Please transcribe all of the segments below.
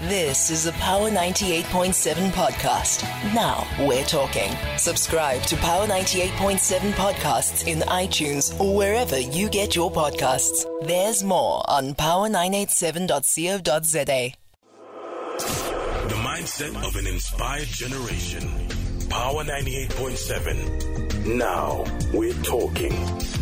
This is a Power 98.7 podcast. Now we're talking. Subscribe to Power 98.7 podcasts in iTunes or wherever you get your podcasts. There's more on power987.co.za. The mindset of an inspired generation. Power 98.7. Now we're talking.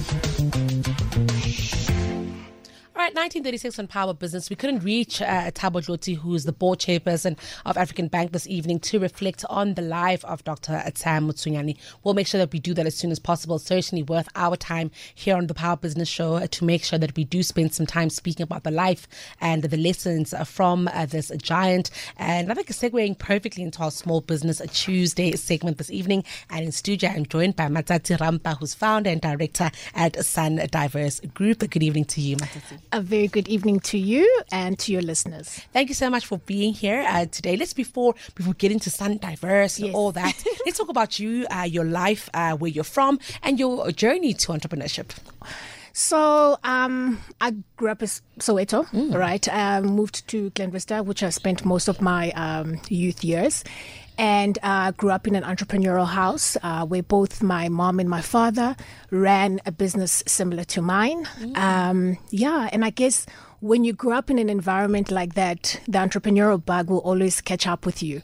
All right, 1936 on Power Business. We couldn't reach Thabo Dloti, who's the board chairperson of African Bank this evening, to reflect on the life of Dr. Sam Motsuenyane. We'll make sure that we do that as soon as possible. Certainly worth our time here on the Power Business Show to make sure that we do spend some time speaking about the life and the lessons from this giant. And I think it's segueing perfectly into our Small Business Tuesday segment this evening. And in studio, I'm joined by Matsatsi Rampa, who's founder and director at Sun Diverse Group. Good evening to you, Matsatsi. A very good evening to you and to your listeners. Thank you so much for being here today. Let's before we get into Sun Diverse and all that, let's talk about you, your life, where you're from, and your journey to entrepreneurship. So I grew up in Soweto, right? Moved to Glen Vista, which I spent most of my youth years. And grew up in an entrepreneurial house where both my mom and my father ran a business similar to mine. And I guess when you grow up in an environment like that, the entrepreneurial bug will always catch up with you.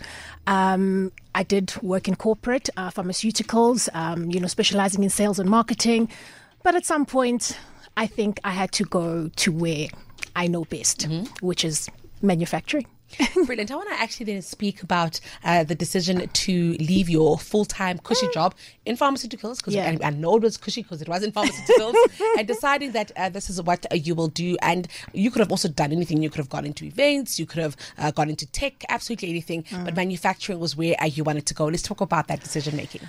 I did work in corporate pharmaceuticals, specializing in sales and marketing. But at some point, I think I had to go to where I know best, which is manufacturing. Brilliant. I want to actually then speak about the decision to leave your full-time cushy job in pharmaceuticals, because I know it was cushy because it was in pharmaceuticals, and deciding that this is what you will do. And you could have also done anything. You could have gone into events, you could have gone into tech, absolutely anything, but manufacturing was where you wanted to go. Let's talk about that decision-making.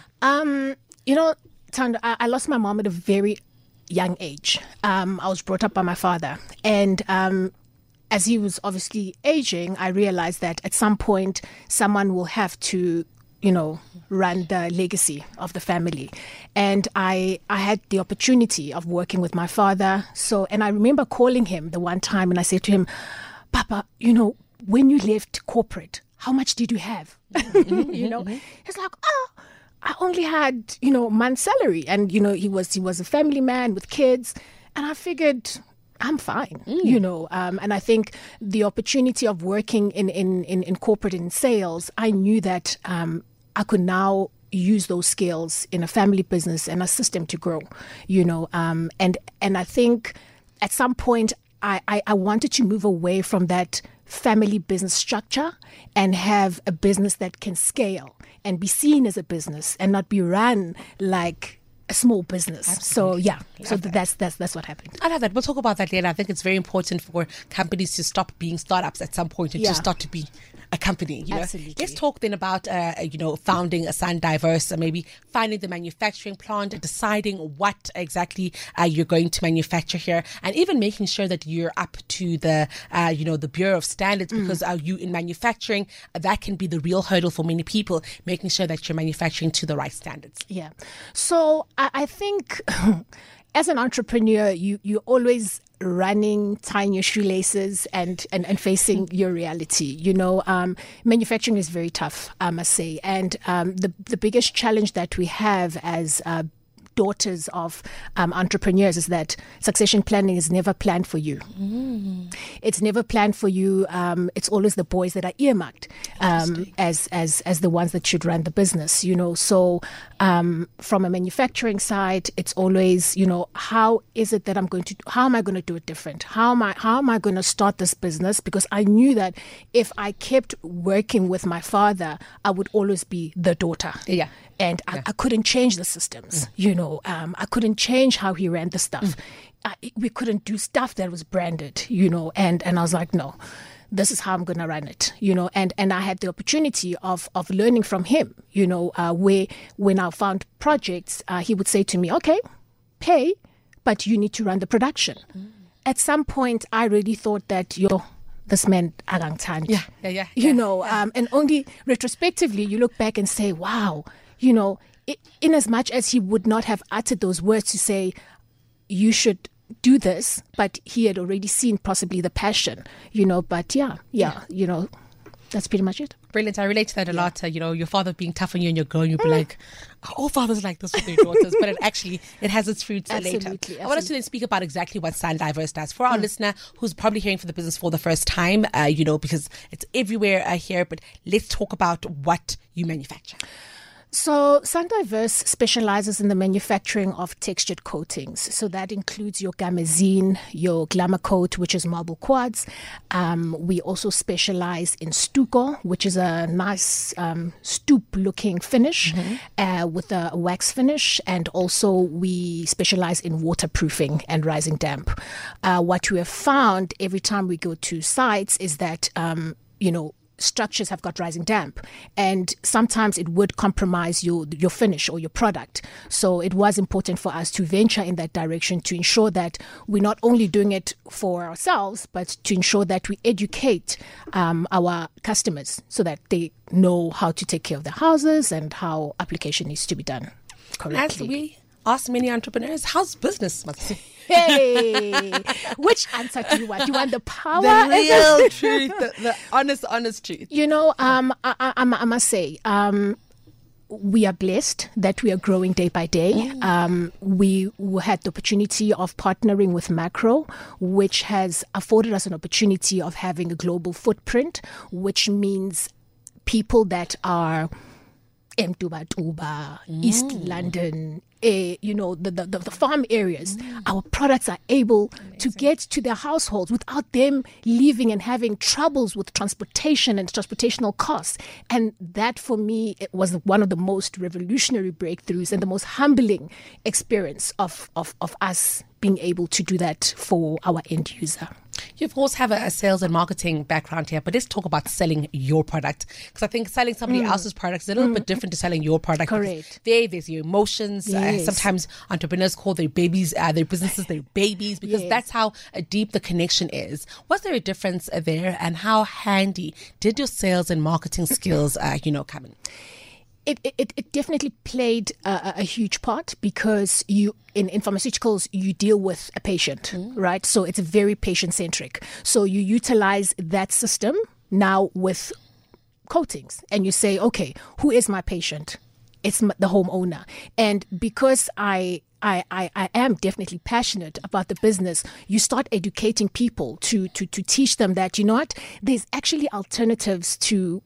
Thando, I lost my mom at a very young age. I was brought up by my father, and as he was obviously aging, I realized that at some point someone will have to, run the legacy of the family. And I had the opportunity of working with my father. And I remember calling him the one time and I said to him, Papa, when you left corporate, how much did you have? He's like, I only had, month's salary. And, he was a family man with kids. And I figured, I'm fine, and I think the opportunity of working in corporate and in sales, I knew that I could now use those skills in a family business and assist them to grow, and I think at some point I wanted to move away from that family business structure and have a business that can scale and be seen as a business and not be run like a small business. Absolutely. So that's what happened. I love that. We'll talk about that later. I think it's very important for companies to stop being startups at some point and to start to be a company. Absolutely. Let's talk then about founding a Sun Diverse, maybe finding the manufacturing plant, deciding what exactly you're going to manufacture here, and even making sure that you're up to the the Bureau of Standards, because you in manufacturing, that can be the real hurdle for many people, making sure that you're manufacturing to the right standards. Yeah. So I think as an entrepreneur, you're always running, tying your shoelaces and facing your reality. Manufacturing is very tough, I must say. And the biggest challenge that we have as daughters of entrepreneurs is that succession planning is never planned for you. It's never planned for you. It's always the boys that are earmarked as the ones that should run the business. So from a manufacturing side, it's always how am I going to do it different? How am I going to start this business? Because I knew that if I kept working with my father, I would always be the daughter. Yeah. And I couldn't change the systems, I couldn't change how he ran the stuff. We couldn't do stuff that was branded, and I was like, no, this is how I'm going to run it, and I had the opportunity of learning from him, where when I found projects, he would say to me, okay, pay, but you need to run the production. At some point, I really thought that, this man agangthandi. And only retrospectively, you look back and say, wow, in as much as he would not have uttered those words to say, you should do this, but he had already seen possibly the passion, but That's pretty much it. Brilliant. I relate to that a lot. Your father being tough on you and you're growing, you'll be like, all fathers like this with their daughters, but it has its fruits later. I want us to then speak about exactly what Sundiverse does. For our listener who's probably hearing for the business for the first time, because it's everywhere here, but let's talk about what you manufacture. So Sundiverse specializes in the manufacturing of textured coatings. So that includes your Gamazine, your Glamour Coat, which is marble quartz. We also specialize in stucco, which is a nice stoop-looking finish with a wax finish. And also we specialize in waterproofing and rising damp. What we have found every time we go to sites is that, structures have got rising damp, and sometimes it would compromise your finish or your product. So it was important for us to venture in that direction to ensure that we're not only doing it for ourselves, but to ensure that we educate our customers so that they know how to take care of their houses and how application needs to be done correctly. As we ask many entrepreneurs, how's business? Hey, which answer do you want? Do you want the power? The real truth, the honest truth. I must say, we are blessed that we are growing day by day. We had the opportunity of partnering with Macro, which has afforded us an opportunity of having a global footprint, which means people that are Mtuba, East London, the farm areas, our products are able to get to their households without them leaving and having troubles with transportation and transportational costs. And that, for me, it was one of the most revolutionary breakthroughs and the most humbling experience of us being able to do that for our end user. You, of course, have a sales and marketing background here, but let's talk about selling your product. Because I think selling somebody else's product is a little bit different to selling your product. Correct. There's your emotions. Yes. Sometimes entrepreneurs call their babies, their businesses, their babies, because that's how deep the connection is. Was there a difference there, and how handy did your sales and marketing skills, come in? It definitely played a huge part, because in pharmaceuticals, you deal with a patient, right? So it's very patient-centric. So you utilize that system now with coatings, and you say, okay, who is my patient? It's the homeowner. And because I am definitely passionate about the business, you start educating people to teach them that, there's actually alternatives to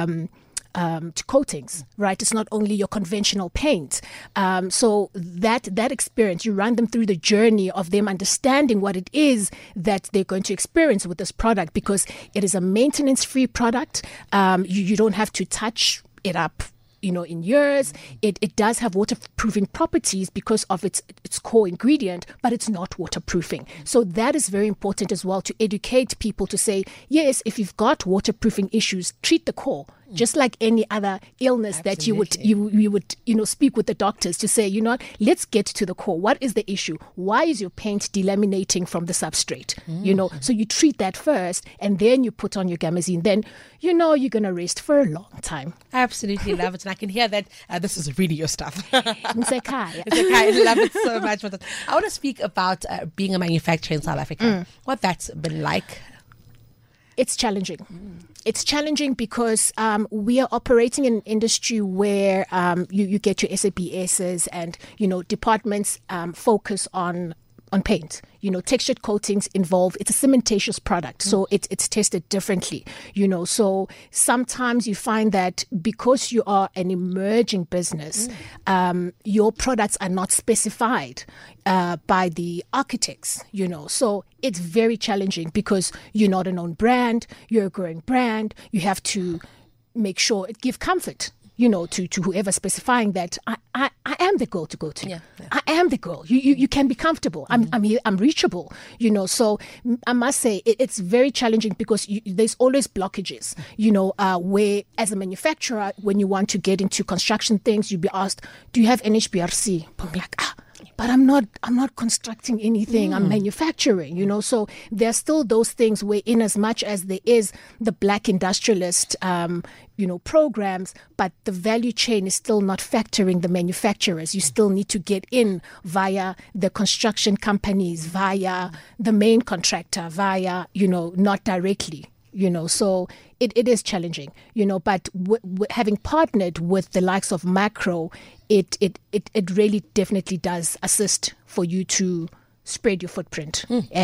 coatings, right? It's not only your conventional paint. So that experience, you run them through the journey of them understanding what it is that they're going to experience with this product, because it is a maintenance-free product. You don't have to touch it up in years. It does have waterproofing properties because of its core ingredient, but it's not waterproofing. So that is very important as well, to educate people to say, yes, if you've got waterproofing issues, treat the core. Just like any other illness that you would speak with the doctors to say, let's get to the core. What is the issue? Why is your paint delaminating from the substrate? So you treat that first, and then you put on your Gamazine. Then you're going to rest for a long time. Absolutely love it, and I can hear that this is really your stuff. Nsekhaya. I love it so much. I want to speak about being a manufacturer in South Africa. What that's been like. It's challenging. It's challenging because we are operating in an industry where you get your SABSs and, departments focus on paint. Textured coatings involve, it's a cementatious product, so it's tested differently, So sometimes you find that because you are an emerging business, your products are not specified by the architects, So it's very challenging because you're not a known brand, you're a growing brand, you have to make sure it gives comfort. To whoever specifying that I am the girl to go to. Yeah. I am the girl. You can be comfortable. I'm here. I'm reachable. So I must say it's very challenging because there's always blockages. Where as a manufacturer, when you want to get into construction things, you'll be asked, "Do you have NHBRC?" I'm like, but I'm not constructing anything. I'm manufacturing, So there are still those things where, in as much as there is the black industrialist, programs, but the value chain is still not factoring the manufacturers. You still need to get in via the construction companies, via the main contractor, via, not directly, so it is challenging, but having partnered with the likes of Macro, it really definitely does assist for you to spread your footprint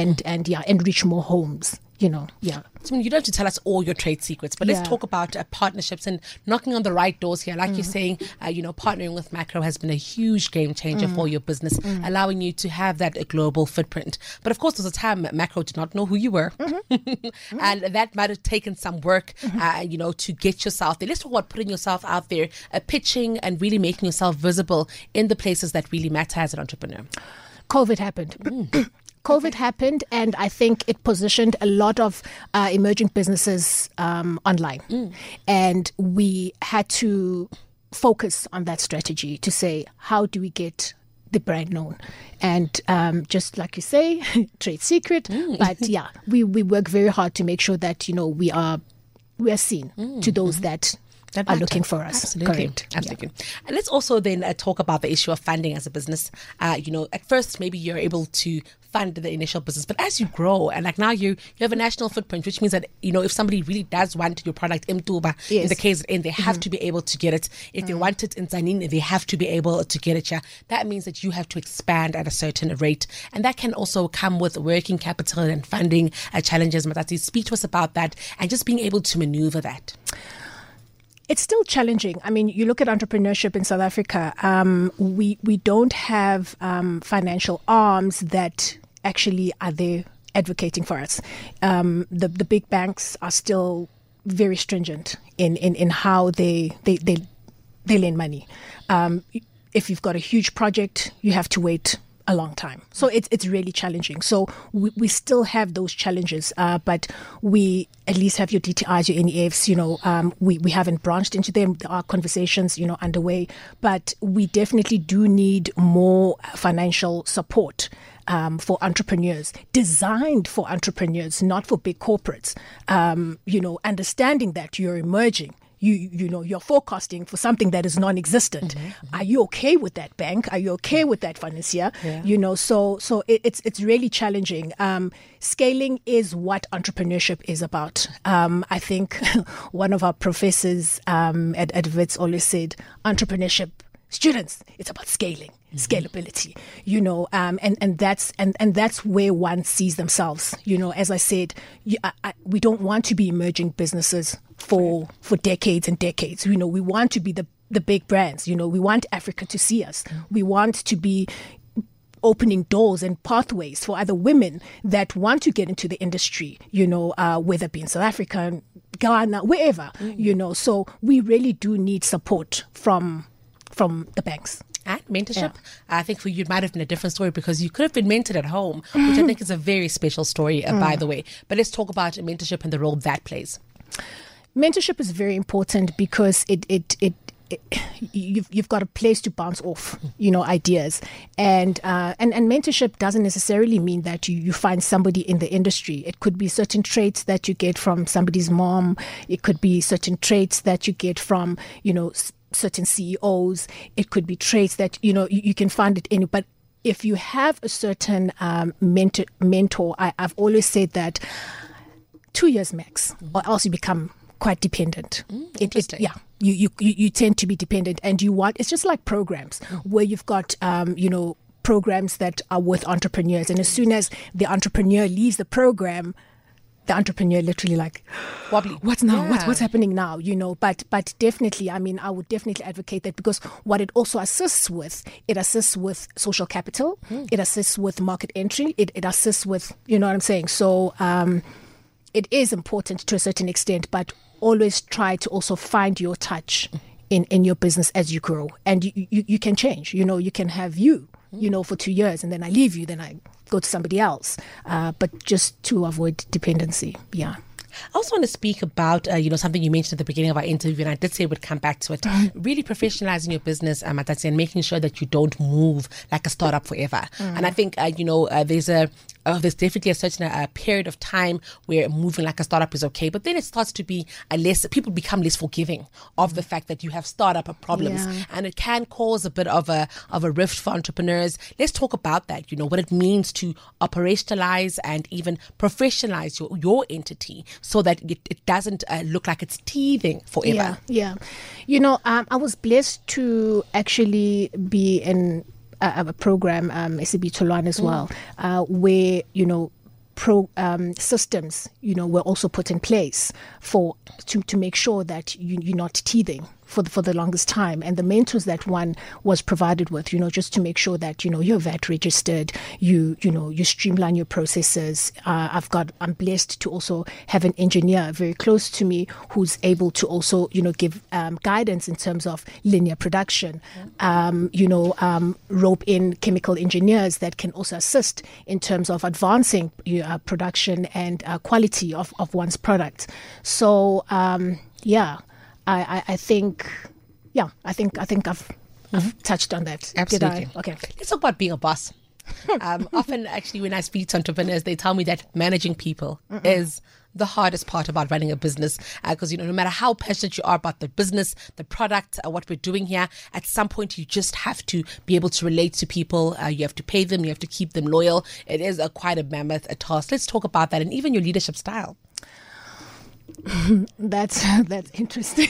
and reach more homes. So, you don't have to tell us all your trade secrets, but let's talk about partnerships and knocking on the right doors here. Like you're saying, partnering with Macro has been a huge game changer for your business, allowing you to have that global footprint. But of course, there was a time Macro did not know who you were. And that might have taken some work, to get yourself there. Let's talk about putting yourself out there, pitching and really making yourself visible in the places that really matter as an entrepreneur. COVID happened. COVID happened, and I think it positioned a lot of emerging businesses online. And we had to focus on that strategy to say, how do we get the brand known? And just like you say, trade secret. But we work very hard to make sure that, we are seen to those that are looking for us. Absolutely. And let's also then talk about the issue of funding as a business. At first, maybe you're able to fund the initial business, but as you grow, and like now you have a national footprint, which means that, if somebody really does want your product in Tuba, in the KZN, they have to be able to get it. If they want it in Tzaneen, they have to be able to get it. That means that you have to expand at a certain rate. And that can also come with working capital and funding challenges. Matsatsi, speak to us about that and just being able to maneuver that. It's still challenging. I mean, you look at entrepreneurship in South Africa, we don't have financial arms that actually are there advocating for us. The big banks are still very stringent in how they lend money. If you've got a huge project, you have to wait a long time. So it's really challenging. So we still have those challenges, but we at least have your DTIs, your NEFs, we haven't branched into them. There are conversations, underway, but we definitely do need more financial support for entrepreneurs, designed for entrepreneurs, not for big corporates. Understanding that you're emerging. You're forecasting for something that is non-existent. Are you okay with that, bank? Are you okay with that, financier? So it's really challenging. Scaling is what entrepreneurship is about. I think one of our professors at Wits always said, entrepreneurship, students, it's about scaling. Scalability, and that's where one sees themselves. As I said, we don't want to be emerging businesses for decades and decades. We want to be the big brands. We want Africa to see us. We want to be opening doors and pathways for other women that want to get into the industry. Whether it be in South Africa, Ghana, wherever. So we really do need support from the banks. And mentorship, I think for you it might have been a different story because you could have been mentored at home, which I think is a very special story, by the way. But let's talk about mentorship and the role that plays. Mentorship is very important because you've got a place to bounce off, ideas, and mentorship doesn't necessarily mean that you find somebody in the industry. It could be certain traits that you get from somebody's mom. It could be certain traits that you get from, certain CEOs. It could be traits that you can find it in. But if you have a certain mentor, I've always said that 2 years max, or else you become quite dependent. You tend to be dependent, and it's just like programs where you've got programs that are with entrepreneurs, and as soon as the entrepreneur leaves the program, the entrepreneur literally wobbly. What's now? What's happening now? But definitely, I would definitely advocate that, because what it also assists with, it assists with social capital, it assists with market entry, it assists with, what I'm saying. So it is important to a certain extent, but always try to also find your touch in your business as you grow, and you can change. You can have for 2 years, and then I leave you, then I go to somebody else, but just to avoid dependency. I also want to speak about, something you mentioned at the beginning of our interview, and I did say we'd come back to it. Really professionalizing your business, Matsatsi, and making sure that you don't move like a startup forever. And I think, there's definitely a certain period of time where moving like a startup is okay, but then it starts to be people become less forgiving of the fact that you have startup problems, and it can cause a bit of a rift for entrepreneurs. Let's talk about that, what it means to operationalize and even professionalize your entity, so that it doesn't look like it's teething forever? Yeah. You know, I was blessed to actually be in a program, SAB Tolwan as well, where, you know, systems, you know, were also put in place to make sure that you're not teething for the longest time. And the mentors that one was provided with, you know, just to make sure that, you know, you're VAT registered, you streamline your processes. I'm blessed to also have an engineer very close to me who's able to also, you know, give guidance in terms of linear production, rope in chemical engineers that can also assist in terms of advancing production and quality of one's product. So, I think I've touched on that. Absolutely. Did I? Okay. Let's talk about being a boss. Often, actually, when I speak to entrepreneurs, they tell me that managing people is the hardest part about running a business, because no matter how passionate you are about the business, the product, what we're doing here, at some point you just have to be able to relate to people. You have to pay them, you have to keep them loyal. It is quite a mammoth task. Let's talk about that, and even your leadership style. That's interesting.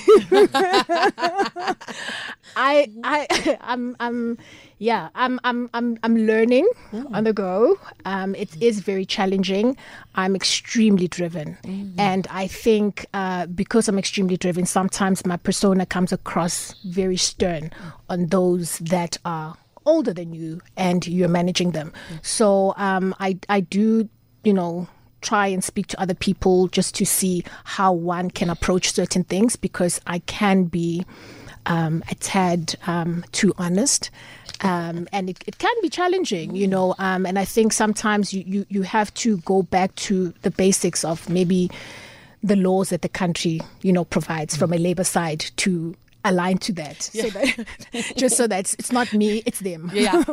I'm learning on the go. It is very challenging. I'm extremely driven, and I think because I'm extremely driven, sometimes my persona comes across very stern on those that are older than you, and you're managing them. So I do, try and speak to other people just to see how one can approach certain things, because I can be a tad too honest, and it can be challenging, and I think sometimes you have to go back to the basics of maybe the laws that the country provides from a labor side to align to that, so that just so that it's not me, it's them.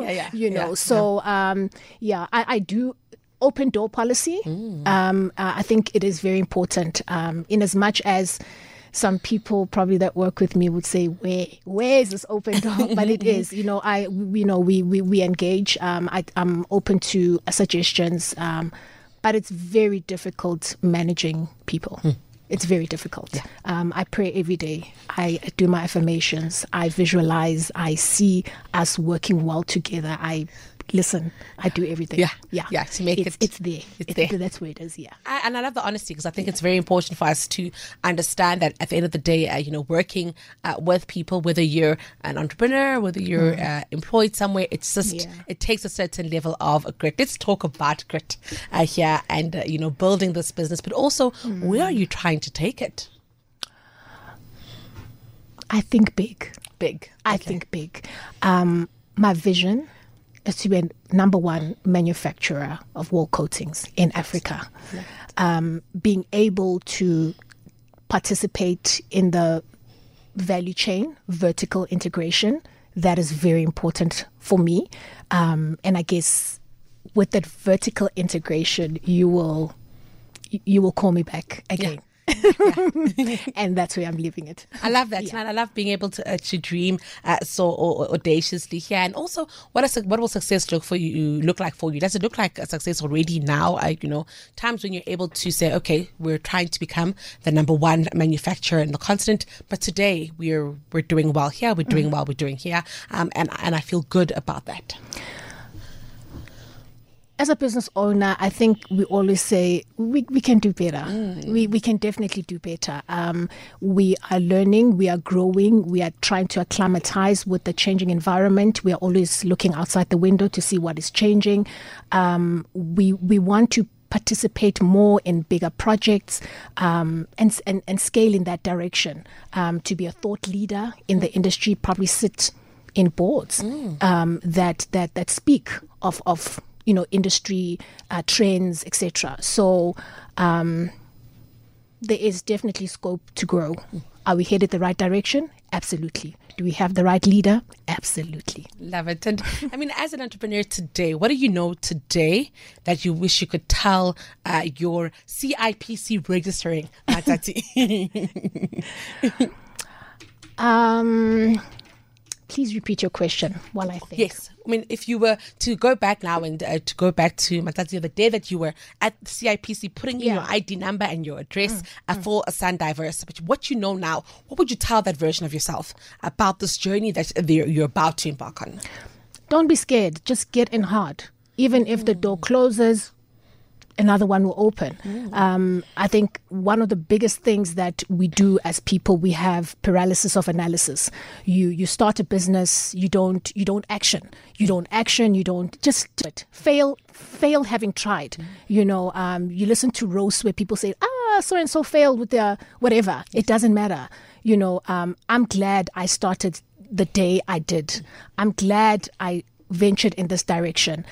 I do open door policy. I think it is very important, in as much as some people probably that work with me would say, where is this open door? But it is, we engage. I'm open to suggestions, but it's very difficult managing people. It's very difficult. I pray every day. I do my affirmations. I visualize. I see us working well together. I listen. I do everything. To make it's there. It's there. That's where it is. And I love the honesty, because I think it's very important for us to understand that at the end of the day, working with people, whether you're an entrepreneur, whether you're employed somewhere, it's just it takes a certain level of grit. Let's talk about grit here, and building this business, but also where are you trying to take it? I think big. I Okay. think big. My vision is to be a number one manufacturer of wall coatings in Africa. Being able to participate in the value chain, vertical integration, that is very important for me. And I guess with that vertical integration, you will call me back again. And that's where I'm leaving it. I love that, and I love being able to dream so audaciously here. And also, what will success look like for you? Does it look like a success already now? Times when you're able to say, okay, we're trying to become the number one manufacturer in the continent, but today we're doing well here, we're doing well, we're doing here, and I feel good about that. As a business owner, I think we always say we can do better. We can definitely do better. We are learning, we are growing, we are trying to acclimatize with the changing environment. We are always looking outside the window to see what is changing. We want to participate more in bigger projects, and scale in that direction. To be a thought leader in the industry, probably sit in boards that speak of industry trends, etc. So there is definitely scope to grow. Are we headed the right direction? Absolutely. Do we have the right leader? Absolutely. Love it. And as an entrepreneur today, what do you know today that you wish you could tell your CIPC registering Matati? please repeat your question while I think. Yes. I mean, if you were to go back now and to go back to Matsatsi, the day that you were at the CIPC putting in your ID number and your address for SunDiverse, but what you know now, what would you tell that version of yourself about this journey that you're about to embark on? Don't be scared. Just get in hard. Even if the door closes, another one will open. I think one of the biggest things that we do as people, we have paralysis of analysis. You start a business, you don't action. You don't just do it. Fail having tried. You listen to roasts where people say, so and so failed with their whatever. It doesn't matter. I'm glad I started the day I did. I'm glad I ventured in this direction.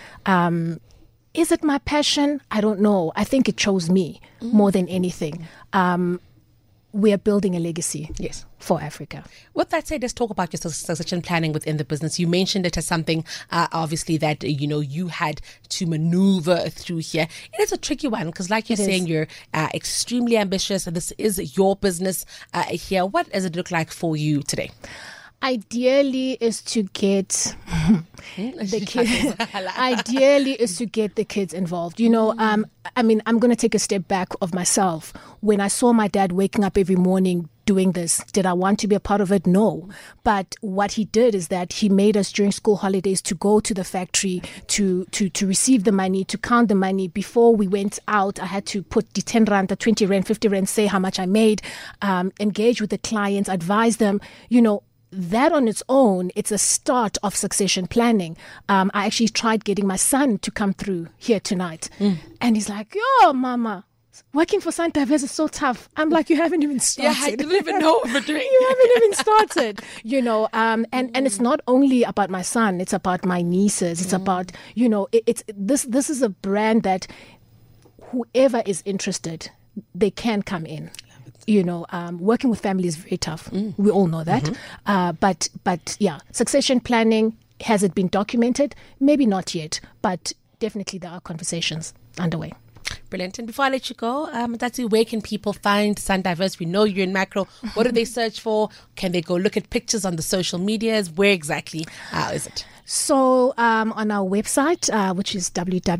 Is it my passion? I don't know. I think it chose me more than anything. We are building a legacy for Africa. With that said, let's talk about your succession planning within the business. You mentioned it as something, obviously, that, you had to maneuver through here. It is a tricky one because, like you're saying, you're extremely ambitious and this is your business here. What does it look like for you today? Ideally is to get the kids. Ideally is to get the kids involved. I'm going to take a step back of myself. When I saw my dad waking up every morning doing this, did I want to be a part of it? No. But what he did is that he made us during school holidays to go to the factory to receive the money, to count the money. Before we went out, I had to put the 10 rand, the 20 rand, 50 rand, say how much I made, engage with the clients, advise them, That on its own, it's a start of succession planning. I actually tried getting my son to come through here tonight. And he's like, yo, mama, working for SunDiverse is so tough. I'm like, you haven't even started. Yeah, I didn't even know what we're doing. You haven't even started, and it's not only about my son, it's about my nieces. It's about, this is a brand that whoever is interested, they can come in. Working with family is very tough. We all know that. But yeah, succession planning, has it been documented? Maybe not yet, but definitely there are conversations underway. Brilliant. And before I let you go, Matsatsi, where can people find SunDiverse? We know you're in macro. What do they search for? Can they go look at pictures on the social medias? Where exactly is it? So on our website, which is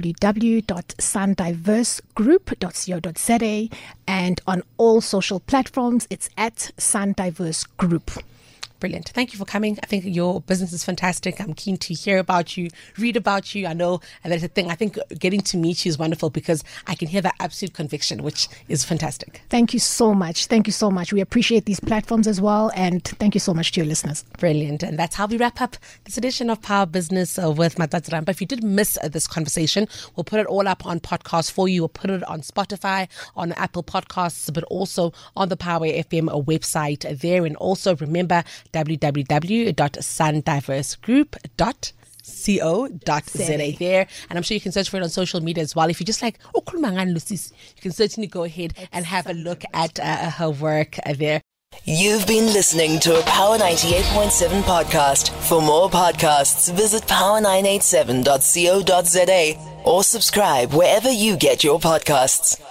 www.sundiversegroup.co.za, and on all social platforms, it's at SunDiverse Group. Brilliant. Thank you for coming. I think your business is fantastic. I'm keen to hear about you, read about you. I know, and that's the thing. I think getting to meet you is wonderful because I can hear that absolute conviction, which is fantastic. Thank you so much. Thank you so much. We appreciate these platforms as well. And thank you so much to your listeners. Brilliant. And that's how we wrap up this edition of Power Business with Matsatsi Rampa. If you did miss this conversation, we'll put it all up on podcast for you. We'll put it on Spotify, on Apple Podcasts, but also on the Power FM website there. And also remember, www.sundiversegroup.co.za there, and I'm sure you can search for it on social media as well. If you just like, you can certainly go ahead and have a look at her work there. You've been listening to a Power 98.7 podcast. For more podcasts, visit power987.co.za or subscribe wherever you get your podcasts.